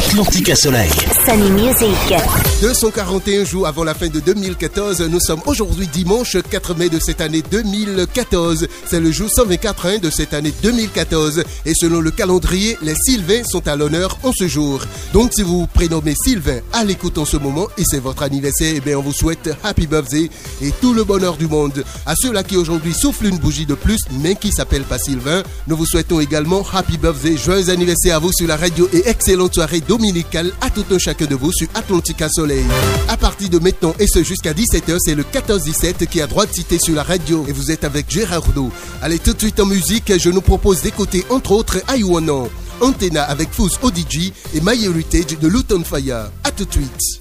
Atlantica Soleil. Sunny Music. 241 jours avant la fin de 2014, nous sommes aujourd'hui dimanche 4 mai de cette année 2014. C'est le jour 124 de cette année 2014. Et selon le calendrier, les Sylvains sont à l'honneur en ce jour. Donc si vous vous prénommez Sylvain à l'écoute en ce moment et c'est votre anniversaire, eh bien on vous souhaite Happy Birthday et tout le bonheur du monde. À ceux-là qui aujourd'hui soufflent une bougie de plus mais qui s'appellent pas Sylvain, nous vous souhaitons également Happy Birthday, joyeux anniversaire à vous sur la radio et excellente soirée dominicale à tout un chacun de vous sur Atlantica Soleil. À partir de maintenant et ce jusqu'à 17h, c'est le 14-17 qui a droit de citer sur la radio et vous êtes avec Gérardo. Allez tout de suite en musique, je nous propose d'écouter entre autres Ayuana, Antenna avec Fous ODG et My Heritage de Luton Fire. À tout de suite.